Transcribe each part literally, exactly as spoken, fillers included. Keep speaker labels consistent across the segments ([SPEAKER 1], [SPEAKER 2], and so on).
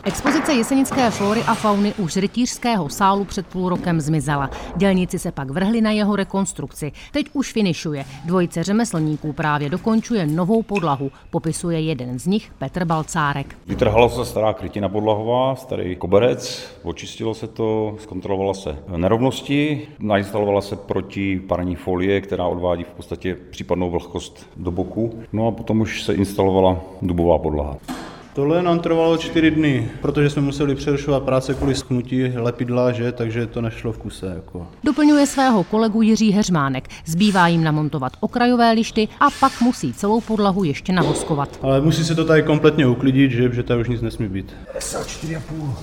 [SPEAKER 1] Expozice jesenické flóry a fauny už z rytířského sálu před půl rokem zmizela. Dělníci se pak vrhli na jeho rekonstrukci. Teď už finišuje. Dvojice řemeslníků právě dokončuje novou podlahu. Popisuje jeden z nich Petr Balcárek.
[SPEAKER 2] Vytrhala se stará krytina podlahová, starý koberec, očistilo se to, zkontrolovala se nerovnosti, nainstalovala se protiparní folie, která odvádí v podstatě případnou vlhkost do boku. No a potom už se instalovala dubová podlaha.
[SPEAKER 3] Tohle nám trvalo čtyři dny, protože jsme museli přerušovat práce kvůli schnutí lepidla, že, takže to nešlo v kuse. Jako.
[SPEAKER 1] Doplňuje svého kolegu Jiří Heřmánek. Zbývá jim namontovat okrajové lišty a pak musí celou podlahu ještě navoskovat.
[SPEAKER 3] Ale musí se to tady kompletně uklidit, že, že tady už nic nesmí být.
[SPEAKER 2] čtyři a půl.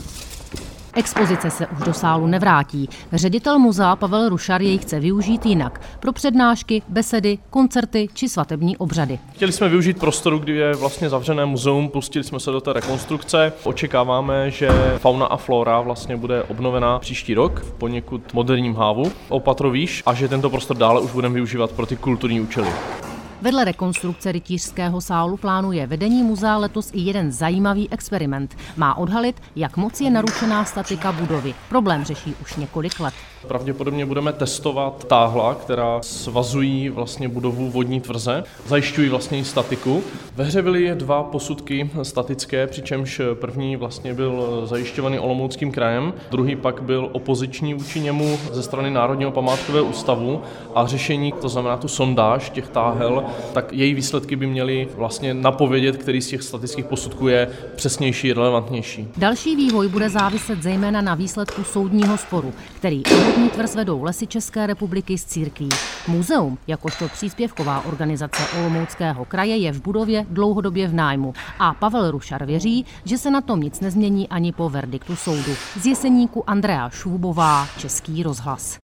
[SPEAKER 1] Expozice se už do sálu nevrátí. Ředitel muzea Pavel Rušar jej chce využít jinak. Pro přednášky, besedy, koncerty či svatební obřady.
[SPEAKER 4] Chtěli jsme využít prostoru, kdy je vlastně zavřené muzeum, pustili jsme se do té rekonstrukce. Očekáváme, že fauna a flora vlastně bude obnovená příští rok v poněkud moderním hávu o patro výš a že tento prostor dále už budeme využívat pro ty kulturní účely.
[SPEAKER 1] Vedle rekonstrukce rytířského sálu plánuje vedení muzea letos i jeden zajímavý experiment. Má odhalit, jak moc je narušená statika budovy. Problém řeší už několik let.
[SPEAKER 4] Pravděpodobně budeme testovat táhla, která svazují vlastně budovu vodní tvrze, zajišťují vlastně statiku. Ve hře byly dva posudky statické, přičemž první vlastně byl zajišťovaný Olomouckým krajem, druhý pak byl opoziční vůči němu ze strany Národního památkového ústavu a řešení, to znamená tu sondáž těch táhel, tak její výsledky by měly vlastně napovědět, který z těch statických posudků je přesnější, relevantnější.
[SPEAKER 1] Další vývoj bude záviset zejména na výsledku soudního sporu, který vodní tvrz vedou Lesy České republiky s církví. Muzeum, jakožto příspěvková organizace Olomouckého kraje, je v budově dlouhodobě v nájmu a Pavel Rušar věří, že se na tom nic nezmění ani po verdiktu soudu. Z Jeseníku Andrea Švůbová, Český rozhlas.